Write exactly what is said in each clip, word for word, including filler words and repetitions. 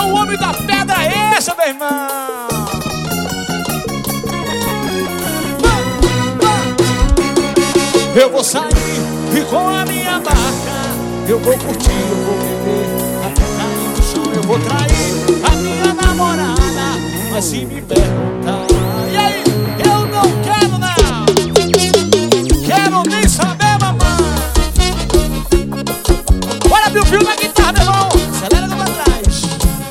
o homem da pedra, esse, meu irmão. Eu vou sair e com a minha barca eu vou curtir, eu vou beber, até cair no chão eu vou trair a minha namorada. Mas se me perguntar, e aí? Eu não quero não, quero nem saber, mamãe. Bora, Bill Bill na guitarra, meu irmão. Acelera pra trás.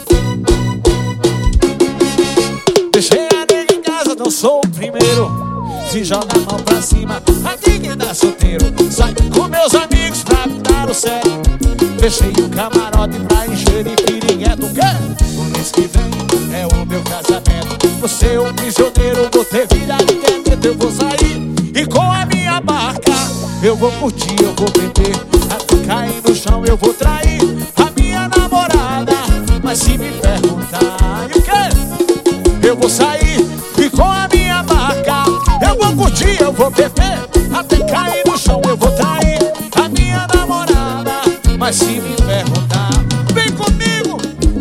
Deixei a nega em casa, não sou o primeiro. Se joga a mão pra cima, aqui quem dá solteiro. Sai com meus amigos pra dar o sério. Fechei o camarote pra encher de pirigueto. O quê? O mês que vem é o meu casamento. Você é um prisioneiro, vou ter vida de dentro. Eu vou sair e com a minha barca eu vou curtir, eu vou beber, até cair no chão eu vou trair a minha namorada. Mas se me perguntar, e o quê? Eu vou sair e com a minha barca eu vou curtir, eu vou beber, até cair no chão eu vou trair a minha namorada. Mas se me perguntar, vem comigo,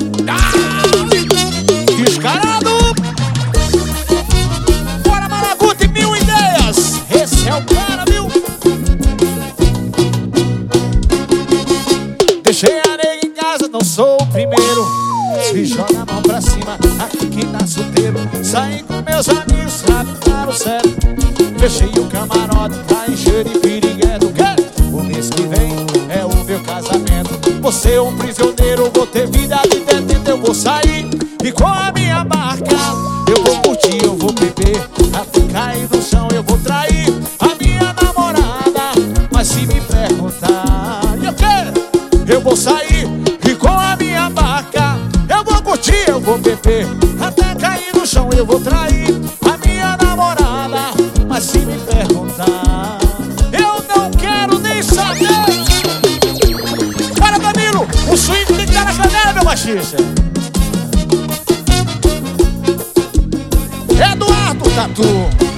ah, descarado. Bora, Malaguta e mil ideias. Esse é o cara, viu? Deixei a nega em casa, não sou o primeiro. E joga a mão pra cima, aqui quem tá solteiro. Saí com meus amigos pra ficar o sério. Fechei o camarote pra encher de pirigueto. O quê? O mês que vem é o meu casamento. Você é um prisioneiro, vou ter vida de dentro. Eu vou sair e com a minha barca eu vou curtir, eu vou beber, até cair no chão eu vou trair a minha namorada. Mas se me perguntar, e o quê? Eu vou sair e com a minha barca eu vou curtir, eu vou beber, até cair no chão eu vou trair a minha namorada. Mas se me perguntar, eu não quero nem saber. Para, Danilo, o swing tem que estar na canela, meu machista. Eduardo Tatu.